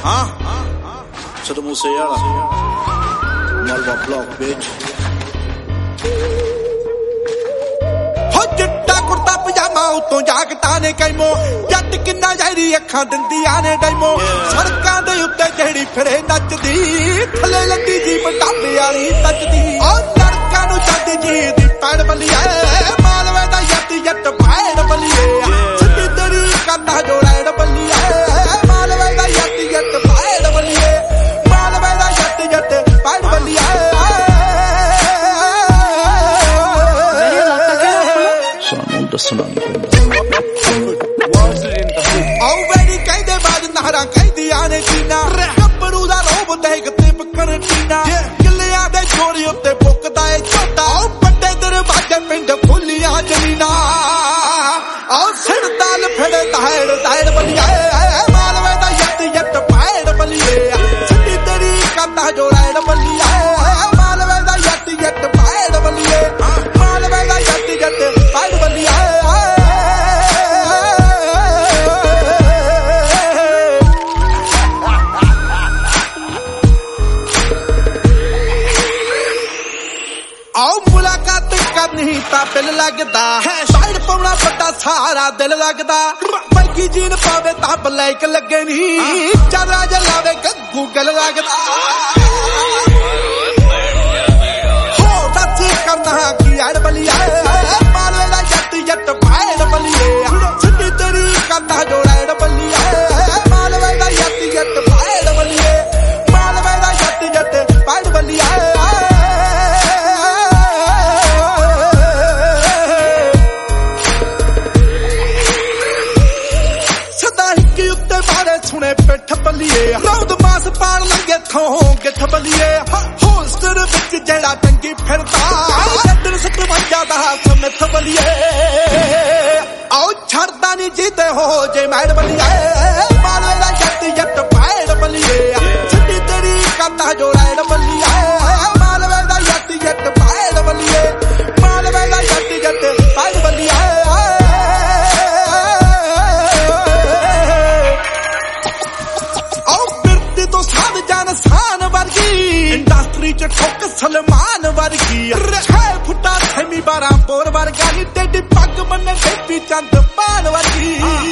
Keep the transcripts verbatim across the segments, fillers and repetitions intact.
Huh? Saddam Hussein, Malwa block, bitch. Ho chitta kurta pajama utton jaagta ne kaimo jatt kinna jairi akhan dindiyan ne daimo sadkan de utte jehdi phire nachdi thale landi ji patabe wali tachdi o ladka nu chaddi ji di pad baliye malwe da yatt yatt paid baliye siddi teri kanna jodaid baliye malwe da yatt yatt paid baliye malwe da yatt yatt paid baliye ਦੱਸਣਾ ਨਹੀਂ ਪੈਂਦਾ already ਕਹਿੰਦੇ ਬਾਜ ਨਹਰਾਂ ਕਹਿੰਦੀਆਂ ਨੇ ਚੀਨਾ ਗੱਭਰੂ ਦਾ ਰੋਬ ਦੇਖ ਤੇ ਬਕਰਟੀਨਾ ਕਿੱਲਿਆਂ ਦੇ ਛੋਰੀ ਉੱਤੇ ਫੁੱਕਦਾ ਏ ਝੋਟਾ ਵੱਡੇ ਦਰਵਾਜ਼ੇ ਪਿੰਡ ਫੁੱਲੀਆਂ ਜ਼ਮੀਨਾਂ ਆਹ ਸਿਰਦਾ ਲਫੜੇ ਤਾੜ ਤਾੜ ਬਲੀਏ ਮਾਲਵੇ ਦਾ ਯੱਤ ਯੱਤ ਪਾੜ ਬਲੀਏ ਸਿੱਧੀ ਤੇਰੀ ਕੰਦਾ ਜੋੜਾੜ ਬਲੀਏ ਮਾਲਵੇ ਦਾ ਯੱਤ ਯੱਤ ਪਾੜ ਬਲੀਏ ਮਾਲਵੇ ਦਾ ਯੱਤ ਯੱਤ ਪਾੜ ਬਲੀਏ ਮੁਲਾਕਾਤ ਕਰਨੀ ਤਾਂ ਦਿਲ ਲੱਗਦਾ ਸਾਈਡ ਪਾਉਣਾ ਵੱਡਾ ਸਾਰਾ ਦਿਲ ਲੱਗਦਾ ਬਾਈਕੀ ਜੀਨ ਪਾਵੇ ਤਾਂ ਬਲੈਕ ਲੱਗੇ ਨਹੀਂ ਚਾਦਰਾ ਜਲਾਵੇ ਗੱਗੂ ਗਲ ਲੱਗਦਾ ਹੋ ਦੱਸ ਕਰਨਾ ਕੀ ਐੜ ਬਲੀਆ ਮਾਲਵੇ ਦਾ ਜੱਟ ਜੱਟ ਪਾਇੜ ਬਲੀਏ ਸਿੱਧੀ ਤੇਰੀ ਕੰਦਾ ਜੋੜਾੜ ਬਲੀਆ ਮਾਲਵੇ ਦਾ ਜੱਟ ਜੱਟ ਪਾਇੜ ਬਲੀਏ ਮਾਲਵੇ ਦਾ ਜੱਟ ਜੱਟ ਪਾਇੜ ਬਲੀਆ ਸੁਣੇ ਪਿੱਠ ਬੱਲੀਏ ਰੌਦ ਮਾਸ ਪਾਣ ਲੰਗੇ ਥੋਂ ਗਿੱਠ ਬੱਲੀਏ ਹੋਸਟਰ ਵਿੱਚ ਜਿਹੜਾ ਟੰਗੀ ਫਿਰਦਾ ਸੱਤਰ ਸਤਵੰਜਾ ਦਾ ਸਮਿੱਥ ਬੱਲੀਏ ਆਓ ਛੱਡਦਾ ਨਹੀਂ ਜਿੱਤੇ ਹੋ ਜੇ ਮੈੜ ਬੱਲੀਏ ਮਾਲਵੇ ਦਾ ਜੱਟ ਜੱਟ ਪਾਇੜ ਬੱਲੀਏ ਸਿੱਧੀ ਤੇਰੀ ਕੰਦਾ ਜੋੜਾੜ ਬੱਲੀਏ ਮਾਲਵੇ ਦਾ ਜੱਟ ਜੱਟ ਪਾਇੜ ਬੱਲੀਏ ਮਾਲਵੇ ਦਾ ਜੱਟ ਜੱਟ ਪਾਇੜ ਬੱਲੀਏ ਇੰਡਸਟਰੀ ਚ ਠੋਕ ਸਲਮਾਨ ਵਰਗੀ ਛੇ ਫੁੱਟਾ ਥੈਮੀ ਬਾਰਾਂ ਬੋਰ ਵਰਗਾ ਨੀ ਟੇਡੀ ਪੱਗ ਬੰਨੇ ਟੇਪੀ ਚੰਦ ਪਾਨ ਵਰਗੀ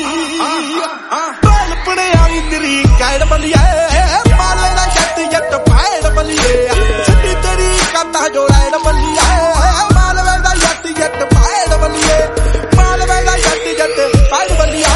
ਬਲ ਪੜਿਆ ਵੀ ਤੇਰੀ ਗਾਇੜ ਬਲੀਏ ਮਾਲੇ ਦਾ ਜੱਟ ਜੱਟ ਪਾਇੜ ਬਲੀਏ ਸਿੱਧੀ ਤੇਰੀ ਕੰਦਾ ਜੋੜਾੜ ਬਲੀਏ ਮਾਲਵੇ ਦਾ ਜੱਟ ਜੱਟ ਪਾਇੜ ਬਲੀਏ ਮਾਲਵੇ ਦਾ ਜੱਟ ਜੱਟ ਪਾਇੜ ਬਲੀਏ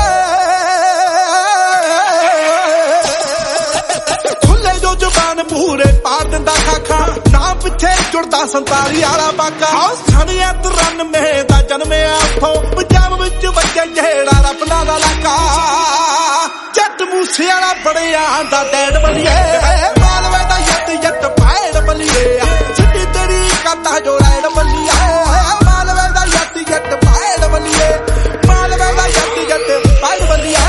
ਪੂਰੇ ਪਾਰ ਦਿੰਦਾ ਖਾਖਾ ਨਾ ਪਿੱਛੇ ਜੁੜਦਾ ਸੰਤਾਲੀ ਵਾਲਾ ਬਾਕਾ ਸਣਿਆ ਤਰਾਨਵੇਂ ਦਾ ਜਨਮਿਆ ਉੱਥੋਂ ਪੰਜਾਬ ਵਿੱਚ ਵੱਜੇ ਜਿਹੜਾ ਰੱਬ ਦਾ ਲਾਕਾ ਜੱਟ ਮੂਸੇ ਵਾਲਾ ਬੜਿਆ ਦਾ ਡੈਡ ਬਲੀਏ ਮਾਲਵੇ ਦਾ ਯੱਤ ਯੱਤ ਪਾਇੜ ਬਲੀਏ ਸਿੱਧੀ ਤੇਰੀ ਕੰਦਾ ਜੋੜਾੜ ਬਲੀਏ ਮਾਲਵੇ ਦਾ ਯੱਤ ਯੱਤ ਪਾਇੜ ਬਲੀਏ ਮਾਲਵੇ ਦਾ ਯੱਤ ਯੱਤ ਪਾਇੜ ਬਲੀਏ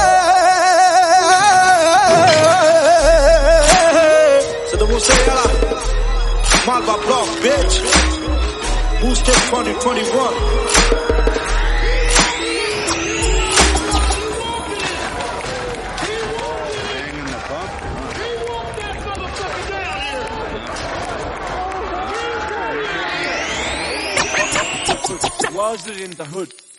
Malwa block, bitch. Booster twenty twenty-one. Was it in the hood?